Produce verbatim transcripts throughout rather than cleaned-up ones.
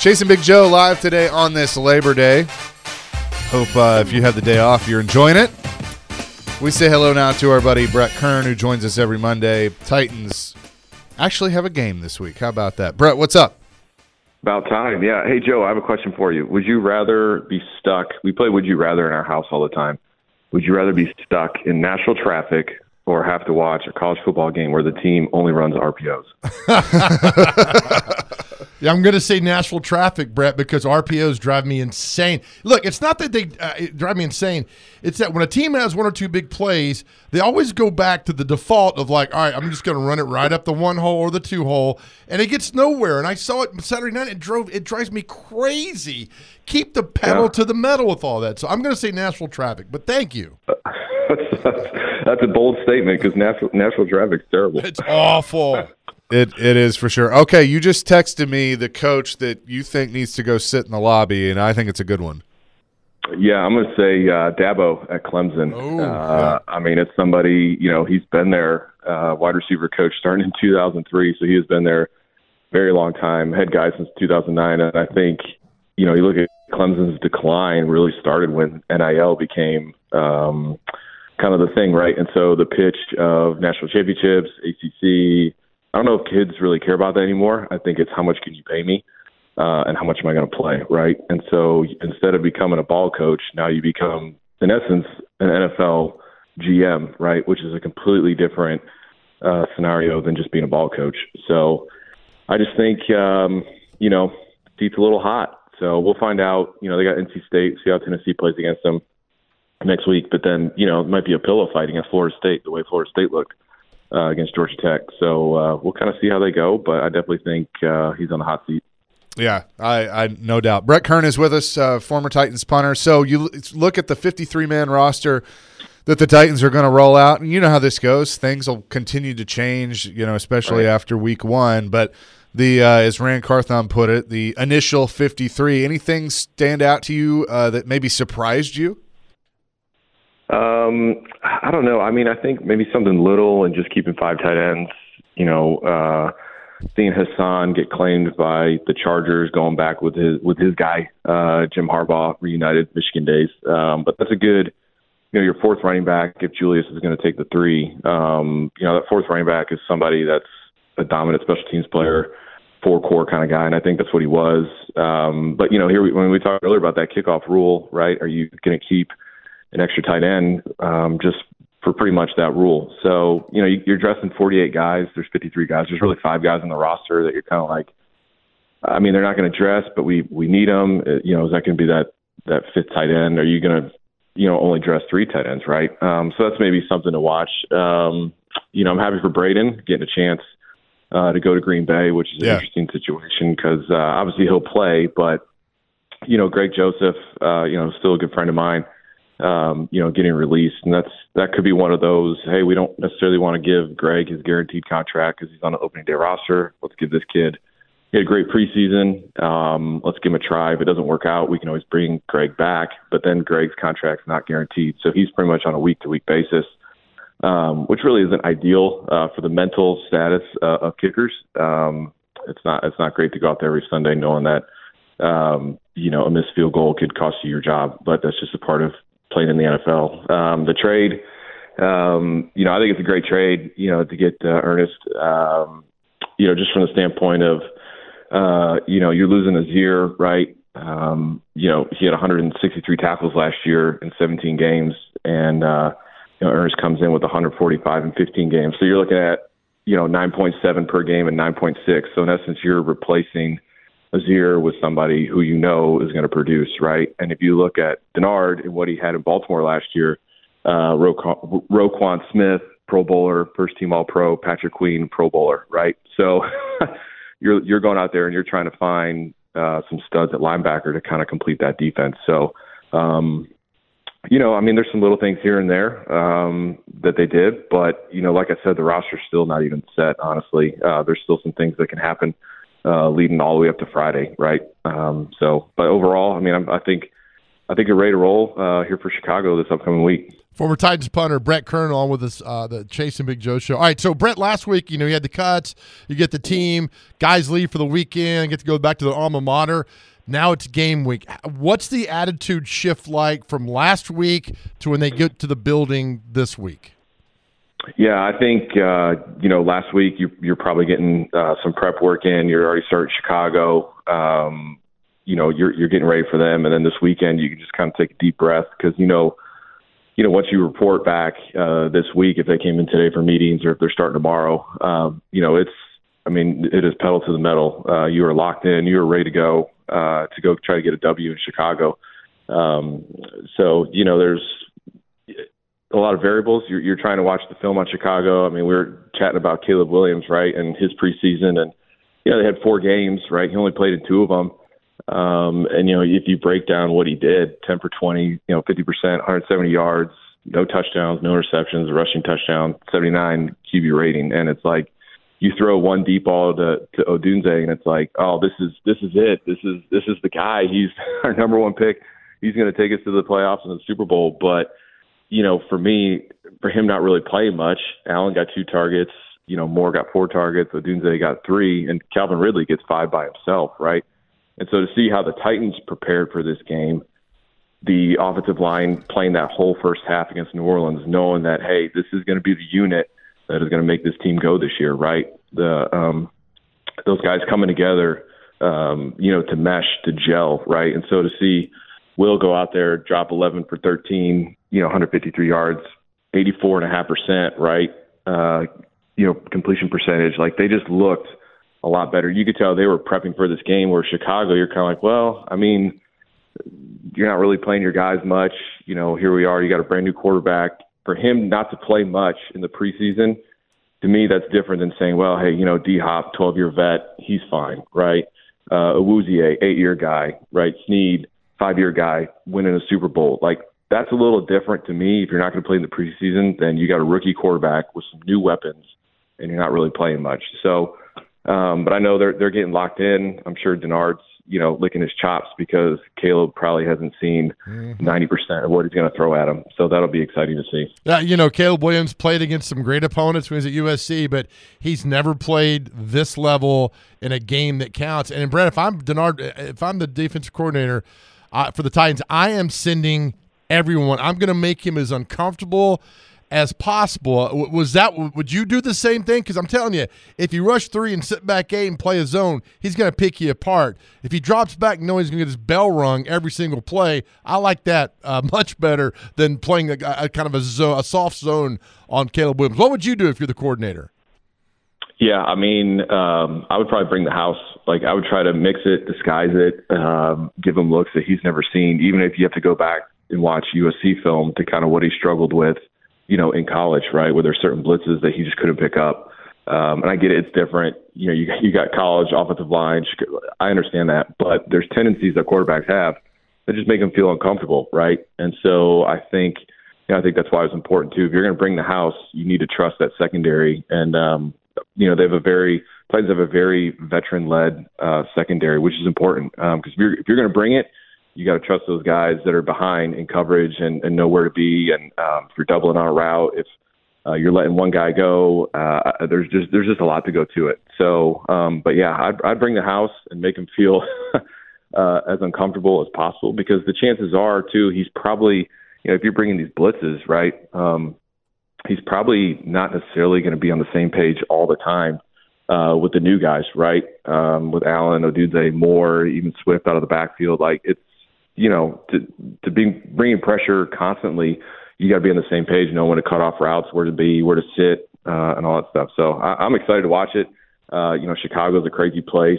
Chasing Big Joe live today on this Labor Day. Hope uh, if you have the day off, you're enjoying it. We say hello now to our buddy Brett Kern, who joins us every Monday. Titans actually have a game this week. How about that? Brett, what's up? About time, yeah. Hey, Joe, I have a question for you. Would you rather be stuck – we play Would You Rather in our house all the time. Would you rather be stuck in Nashville traffic or have to watch a college football game where the team only runs R P Os? Yeah, I'm going to say Nashville traffic, Brett, because R P Os drive me insane. Look, it's not that they uh, drive me insane. It's that when a team has one or two big plays, they always go back to the default of like, all right, I'm just going to run it right up the one hole or the two hole, and it gets nowhere. And I saw it Saturday night. It drove. It drives me crazy. Keep the pedal Yeah. to the metal with all that. So I'm going to say Nashville traffic, but thank you. That's a bold statement because Nashville, Nashville traffic's terrible. It's awful. It It is for sure. Okay, you just texted me the coach that you think needs to go sit in the lobby, and I think it's a good one. Yeah, I'm going to say uh, Dabo at Clemson. Oh, uh, I mean, it's somebody, you know, he's been there, uh, wide receiver coach starting in two thousand three, so he has been there a very long time, head guy since two thousand nine, and I think, you know, you look at Clemson's decline really started when N I L became um, kind of the thing, right? And so the pitch of national championships, A C C, I don't know if kids really care about that anymore. I think it's how much can you pay me uh, and how much am I going to play, right? And so instead of becoming a ball coach, now you become, in essence, an N F L G M, right, which is a completely different uh, scenario than just being a ball coach. So I just think, um, you know, seat's a little hot. So we'll find out. You know, they got N C State, see how Tennessee plays against them next week. But then, you know, it might be a pillow fight against Florida State, the way Florida State looked uh, against Georgia Tech. So uh, we'll kind of see how they go. But I definitely think uh, he's on the hot seat. Yeah, I, I no doubt. Brett Kern is with us, uh, former Titans punter. So you look at the fifty-three man roster that the Titans are going to roll out, and you know how this goes. Things will continue to change, you know, especially Right. after week one. But the uh, as Rand Carthon put it, the initial fifty-three. Anything stand out to you uh, that maybe surprised you? Um, I don't know. I mean, I think maybe something little and just keeping five tight ends. You know, uh, seeing Hassan get claimed by the Chargers, going back with his with his guy, uh, Jim Harbaugh, reunited Michigan days. Um, but that's a good, you know, your fourth running back. If Julius is going to take the three, um, you know, that fourth running back is somebody that's a dominant special teams player, four core kind of guy, and I think that's what he was. Um, but you know, here we, when we talked earlier about that kickoff rule, right? Are you going to keep an extra tight end um, just for pretty much that rule? So, you know, you, you're dressing forty-eight guys. There's fifty-three guys. There's really five guys on the roster that you're kind of like, I mean, they're not going to dress, but we we need them. Uh, you know, is that going to be that that fifth tight end? Are you going to, you know, only dress three tight ends, right? Um, so that's maybe something to watch. Um, you know, I'm happy for Braden getting a chance uh, to go to Green Bay, which is an Yeah. interesting situation because uh, obviously he'll play, but you know, Greg Joseph, uh, you know, still a good friend of mine. Um, you know, getting released, and that's that could be one of those. Hey, we don't necessarily want to give Greg his guaranteed contract because he's on the opening day roster. Let's give this kid. He had a great preseason. Um, let's give him a try. If it doesn't work out, we can always bring Greg back. But then Greg's contract's not guaranteed, so he's pretty much on a week to week basis, um, which really isn't ideal uh, for the mental status uh, of kickers. Um, it's not it's not great to go out there every Sunday knowing that um, you know a missed field goal could cost you your job, but that's just a part of playing in the N F L. Um, the trade, um, you know, I think it's a great trade, you know, to get uh, Ernest, um, you know, just from the standpoint of, uh, you know, you're losing Azir, right? Um, you know, he had one hundred sixty-three tackles last year in seventeen games, and, uh, you know, Ernest comes in with one hundred forty-five in fifteen games. So you're looking at, you know, nine point seven per game and nine point six. So in essence, you're replacing Azir with somebody who you know is going to produce, right? And if you look at Denard and what he had in Baltimore last year, uh, Roquan, Roquan Smith, Pro Bowler, first team All Pro, Patrick Queen, Pro Bowler, right? So you're you're going out there and you're trying to find uh, some studs at linebacker to kind of complete that defense. So, um, you know, I mean, there's some little things here and there um, that they did, but you know, like I said, the roster's still not even set. Honestly, uh, there's still some things that can happen. Uh, leading all the way up to Friday, right? Um, so, but overall, I mean, I'm, I think, I think you're ready to roll uh, here for Chicago this upcoming week. Former Titans punter Brett Kern on with us, uh, the Chase and Big Joe show. All right, so Brett, last week, you know, you had the cuts, you get the team, guys leave for the weekend, get to go back to their alma mater. Now it's game week. What's the attitude shift like from last week to when they get to the building this week? Yeah, I think, uh, you know, last week you, you're probably getting uh, some prep work in. You're already starting Chicago. Um, you know, you're you're getting ready for them. And then this weekend you can just kind of take a deep breath because, you know, you know, once you report back uh, this week, if they came in today for meetings or if they're starting tomorrow, um, you know, it's, I mean, it is pedal to the metal. Uh, you are locked in. You are ready to go uh, to go try to get a W in Chicago. Um, so, you know, there's a lot of variables. You're, you're trying to watch the film on Chicago. I mean, we were chatting about Caleb Williams, right, and his preseason. And, you know, they had four games, right? He only played in two of them. Um, and, you know, if you break down what he did, ten for twenty, you know, fifty percent, one hundred seventy yards, no touchdowns, no receptions, a rushing touchdown, seventy-nine Q B rating. And it's like you throw one deep ball to, to Odunze and it's like, oh, this is this is it. This is this is the guy. He's our number one pick. He's going to take us to the playoffs and the Super Bowl. But, you know, for me, for him not really playing much, Allen got two targets. You know, Moore got four targets. Odunze got three. And Calvin Ridley gets five by himself, right? And so to see how the Titans prepared for this game, the offensive line playing that whole first half against New Orleans, knowing that, hey, this is going to be the unit that is going to make this team go this year, right? The um, those guys coming together, um, you know, to mesh, to gel, right? And so to see Will go out there, drop eleven for thirteen, you know, one hundred fifty-three yards, eighty-four point five percent, right? Uh, you know, completion percentage, like they just looked a lot better. You could tell they were prepping for this game where Chicago, you're kind of like, well, I mean, you're not really playing your guys much. You know, here we are. You got a brand new quarterback. For him not to play much in the preseason, to me, that's different than saying, well, hey, you know, D-Hop, twelve-year vet, he's fine, right? Uh, Awuzie, eight-year guy, right? Snead, five-year guy, winning a Super Bowl. Like, that's a little different to me. If you're not going to play in the preseason, then you got a rookie quarterback with some new weapons, and you're not really playing much. So, Um, but I know they're they're getting locked in. I'm sure Denard's, you know, licking his chops because Caleb probably hasn't seen ninety percent of what he's going to throw at him. So that'll be exciting to see. Yeah, you know, Caleb Williams played against some great opponents when he was at U S C, but he's never played this level in a game that counts. And Brett, if I'm Denard, if I'm the defensive coordinator uh, for the Titans, I am sending everyone. I'm going to make him as uncomfortable as possible. Was that, would you do the same thing? Because I'm telling you, if you rush three and sit back eight and play a zone, he's going to pick you apart. If he drops back knowing he's going to get his bell rung every single play, I like that uh, much better than playing a, a kind of a, zone, a soft zone on Caleb Williams. What would you do if you're the coordinator? Yeah, I mean, um, I would probably bring the house. Like, I would try to mix it, disguise it, um, give him looks that he's never seen, even if you have to go back and watch U S C film to kind of what he struggled with, you know, in college, right, where there's certain blitzes that he just couldn't pick up. Um, and I get it, it's different. You know, you, you got college offensive line. I understand that. But there's tendencies that quarterbacks have that just make them feel uncomfortable, right? And so I think, you know, I think that's why it's important, too. If you're going to bring the house, you need to trust that secondary. And, um, you know, they have a very – Titans have a very veteran-led uh, secondary, which is important. Because um, if you're, if you're going to bring it, you got to trust those guys that are behind in coverage and, and know where to be. And um, if you're doubling on a route, if uh, you're letting one guy go, uh, there's just there's just a lot to go to it. So, um, but yeah, I'd, I'd bring the house and make him feel uh, as uncomfortable as possible because the chances are too he's probably, you know, if you're bringing these blitzes, right, um, he's probably not necessarily going to be on the same page all the time uh, with the new guys, right? Um, with Allen, Odunze, Moore, even Swift out of the backfield, like it's. You know, to to be bringing pressure constantly, you got to be on the same page, know when to cut off routes, where to be, where to sit, uh, and all that stuff. So I, I'm excited to watch it. Uh, you know, Chicago's a crazy place.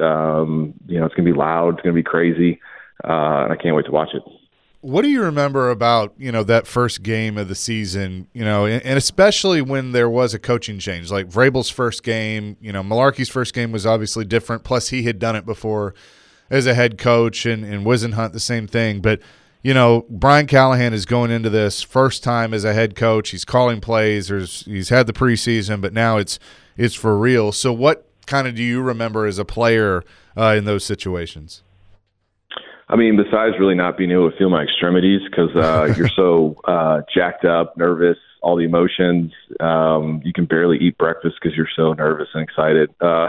Um, you know, it's going to be loud. It's going to be crazy. Uh, and I can't wait to watch it. What do you remember about, you know, that first game of the season, you know, and, and especially when there was a coaching change, like Vrabel's first game, you know, Malarkey's first game was obviously different. Plus he had done it before as a head coach, and, and Wisenhunt the same thing. But, you know, Brian Callahan is going into this first time as a head coach. He's calling plays. There's, he's had the preseason, but now it's it's for real. So what kind of do you remember as a player uh, in those situations? I mean, besides really not being able to feel my extremities because uh, you're so uh, jacked up, nervous, all the emotions, um, you can barely eat breakfast because you're so nervous and excited. Uh,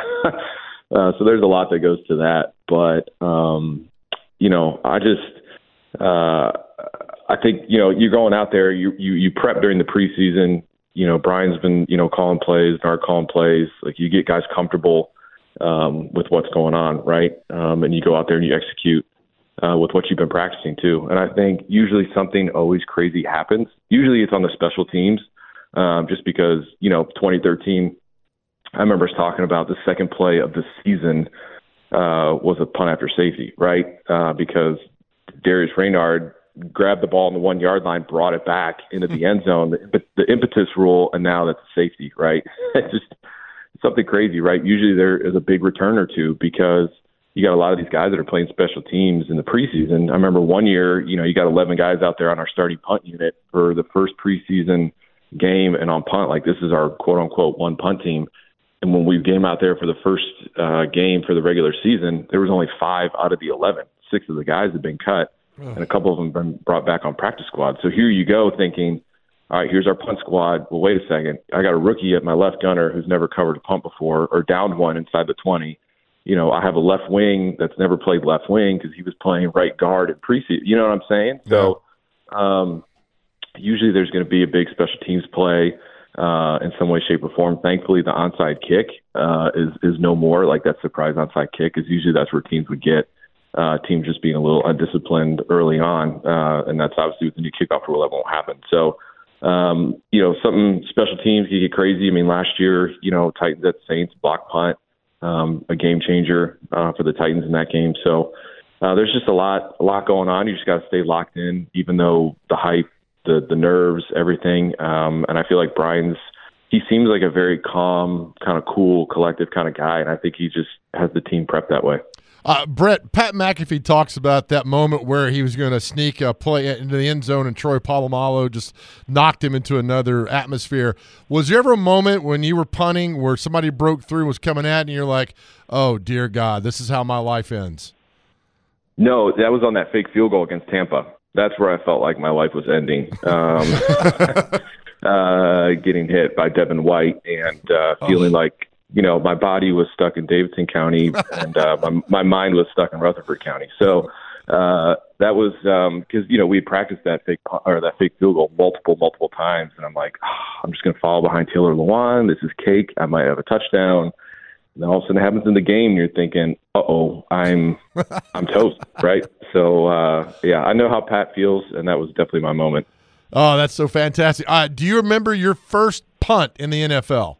uh, so there's a lot that goes to that. But, um, you know, I just uh, – I think, you know, you're going out there, you, you, you prep during the preseason. You know, Brian's been, you know, calling plays, Nard calling plays. Like, you get guys comfortable um, with what's going on, right? Um, and you go out there and you execute. Uh, with what you've been practicing too. And I think usually something always crazy happens. Usually it's on the special teams, um, just because, you know, twenty thirteen, I remember us talking about the second play of the season uh, was a punt after safety, right? Uh, because Darius Raynard grabbed the ball on the one yard line, brought it back into the end zone, but the impetus rule, and now that's a safety, right? It's just something crazy, right? Usually there is a big return or two because you got a lot of these guys that are playing special teams in the preseason. I remember one year, you know, you got eleven guys out there on our starting punt unit for the first preseason game, and on punt, like this is our quote unquote one punt team. And when we came out there for the first uh, game for the regular season, there was only five out of the eleven. Six of the guys had been cut, and a couple of them been brought back on practice squad. So here you go thinking, all right, here's our punt squad. Well, wait a second. I got a rookie at my left gunner who's never covered a punt before or downed one inside the twenty. You know, I have a left wing that's never played left wing because he was playing right guard in preseason. You know what I'm saying? Yeah. So um, usually there's going to be a big special teams play uh, in some way, shape, or form. Thankfully, the onside kick uh, is is no more. Like that surprise onside kick is usually that's where teams would get uh, teams just being a little undisciplined early on, uh, and that's obviously with the new kickoff rule that won't happen. So. Um, you know, something special teams can get crazy. I mean, last year, you know, Titans at Saints block punt. Um, a game changer uh, for the Titans in that game. So uh, there's just a lot, a lot going on. You just got to stay locked in, even though the hype, the the nerves, everything. Um, and I feel like Brian's, he seems like a very calm, kind of cool, collective kind of guy, and I think he just has the team prepped that way. Uh, Brett, Pat McAfee talks about that moment where he was going to sneak a play into the end zone and Troy Polamalu just knocked him into another atmosphere. Was there ever a moment when you were punting where somebody broke through, was coming at, and you're like, oh, dear God, this is how my life ends? No, that was on that fake field goal against Tampa. That's where I felt like my life was ending. Um, uh, getting hit by Devin White and uh, feeling oh. like, you know, my body was stuck in Davidson County and uh, my, my mind was stuck in Rutherford County. So uh, that was because, um, you know, we had practiced that fake or that fake field goal multiple, multiple times. And I'm like, oh, I'm just going to follow behind Taylor Lewan. This is cake. I might have a touchdown. And then all of a sudden it happens in the game. And you're thinking, uh-oh, I'm I'm toast, right? So, uh, yeah, I know how Pat feels, and that was definitely my moment. Oh, that's so fantastic. Uh, do you remember your first punt in the N F L?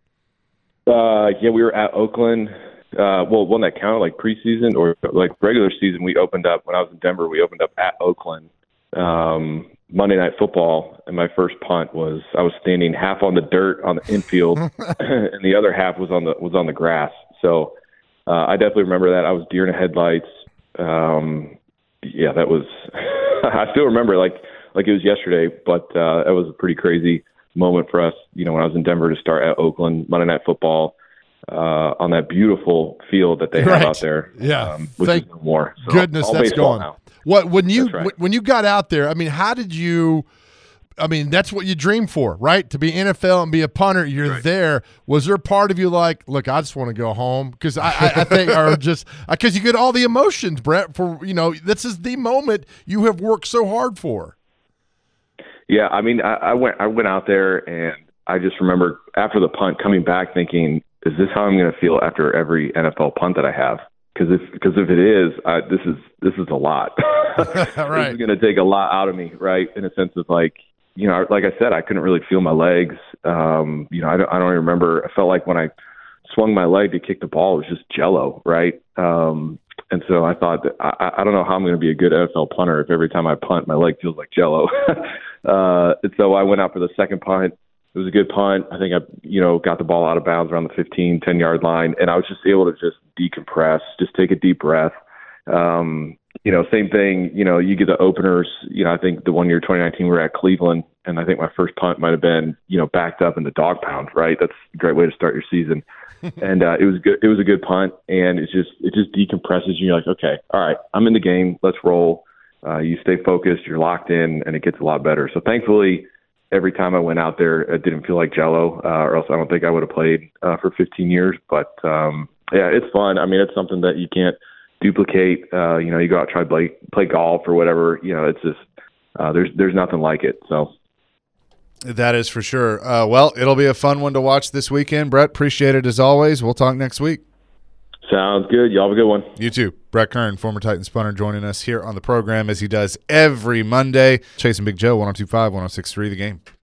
Uh, yeah, we were at Oakland. Uh, well, one that counted like preseason or like regular season. We opened up when I was in Denver. We opened up at Oakland um, Monday Night Football, and my first punt was I was standing half on the dirt on the infield, and the other half was on the was on the grass. So uh, I definitely remember that. I was deer in the headlights. Um, yeah, that was. I still remember like like it was yesterday, but uh, that was a pretty crazy moment for us, you know, when I was in Denver to start at Oakland, Monday Night Football, uh, on that beautiful field that they have right. out there. Yeah, um, which thank is no more. So goodness that's gone. Now. What when you right. when you got out there? I mean, how did you? I mean, that's what you dream for, right? To be N F L and be a punter. You're right. there. Was there part of you like, look, I just want to go home because I, I, I think, or just because you get all the emotions, Brett. For you know, this is the moment you have worked so hard for. Yeah, I mean, I, I went I went out there, and I just remember after the punt coming back thinking, is this how I'm going to feel after every N F L punt that I have? Because if because if it is, I, this is this is a lot. Right. This is going to take a lot out of me, right? In a sense of like, you know, like I said, I couldn't really feel my legs. Um, you know, I don't I don't even remember. I felt like when I swung my leg to kick the ball, it was just jello, right? Um, and so I thought that I, I don't know how I'm going to be a good N F L punter if every time I punt, my leg feels like jello. Uh, and so I went out for the second punt. It was a good punt. I think I, you know, got the ball out of bounds around the fifteen, ten-yard line, and I was just able to just decompress, just take a deep breath. Um, you know, same thing, you know, you get the openers. You know, I think the one year, twenty nineteen, we were at Cleveland, and I think my first punt might have been, you know, backed up in the dog pound, right? That's a great way to start your season. and uh, it was good. It was a good punt, and it's just it just decompresses you. You're like, okay, all right, I'm in the game. Let's roll. Uh, you stay focused. You're locked in, and it gets a lot better. So thankfully, every time I went out there, it didn't feel like Jello, uh, or else I don't think I would have played uh, for fifteen years. But um, yeah, it's fun. I mean, it's something that you can't duplicate. Uh, you know, you go out and try to play play golf or whatever. You know, it's just uh, there's there's nothing like it. So. That is for sure. Uh, well, it'll be a fun one to watch this weekend. Brett, appreciate it as always. We'll talk next week. Sounds good. Y'all have a good one. You too. Brett Kern, former Titans punter, joining us here on the program as he does every Monday. Chasing Big Joe, one oh two point five, one oh six point three The Game.